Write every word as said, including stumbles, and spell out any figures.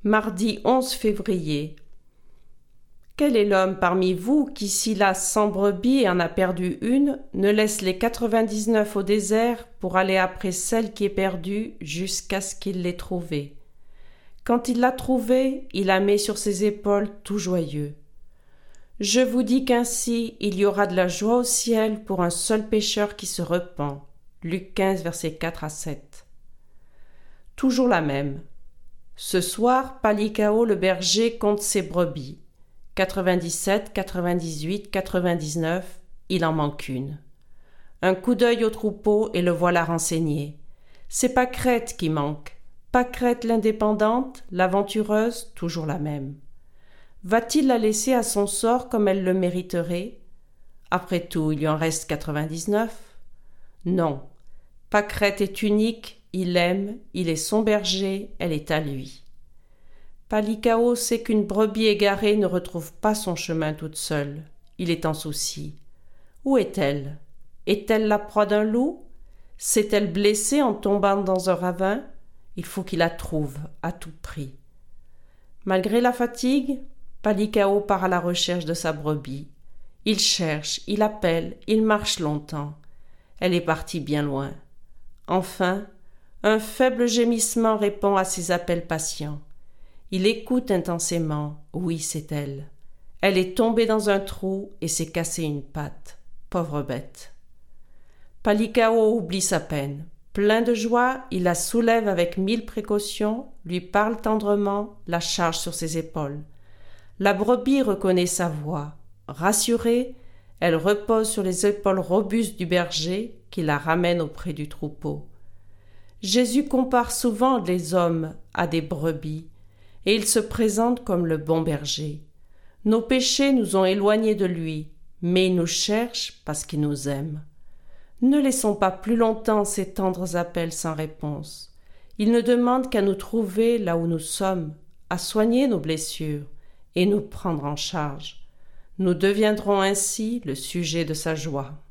Mardi onze février. Quel est l'homme parmi vous qui, s'il a cent brebis et en a perdu une, ne laisse les quatre-vingt-dix-neuf au désert pour aller après celle qui est perdue jusqu'à ce qu'il l'ait trouvée? Quand il l'a trouvée, il la met sur ses épaules tout joyeux. Je vous dis qu'ainsi il y aura de la joie au ciel pour un seul pécheur qui se repent. Luc quinze, versets quatre à sept. Toujours la même. Ce soir, Palikao le berger compte ses brebis. quatre-vingt-dix-sept, quatre-vingt-dix-huit, quatre-vingt-dix-neuf, il en manque une. Un coup d'œil au troupeau et le voilà renseigné. C'est Pâquerette qui manque. Pâquerette l'indépendante, l'aventureuse, toujours la même. Va-t-il la laisser à son sort comme elle le mériterait? Après tout, il lui en reste quatre-vingt-dix-neuf. Non. Pâquerette est unique, il aime, il est son berger, elle est à lui. Palikao sait qu'une brebis égarée ne retrouve pas son chemin toute seule. Il est en souci. Où est-elle? Est-elle la proie d'un loup? S'est-elle blessée en tombant dans un ravin? Il faut qu'il la trouve à tout prix. Malgré la fatigue, Palikao part à la recherche de sa brebis. Il cherche, il appelle, il marche longtemps. Elle est partie bien loin. Enfin, un faible gémissement répond à ses appels patients. Il écoute intensément. Oui, c'est elle. Elle est tombée dans un trou et s'est cassée une patte. Pauvre bête. Palikao oublie sa peine. Plein de joie, il la soulève avec mille précautions, lui parle tendrement, la charge sur ses épaules. La brebis reconnaît sa voix. Rassurée, elle repose sur les épaules robustes du berger qui la ramène auprès du troupeau. Jésus compare souvent les hommes à des brebis et il se présente comme le bon berger. Nos péchés nous ont éloignés de lui, mais il nous cherche parce qu'il nous aime. Ne laissons pas plus longtemps ces tendres appels sans réponse. Il ne demande qu'à nous trouver là où nous sommes, à soigner nos blessures et nous prendre en charge. Nous deviendrons ainsi le sujet de sa joie.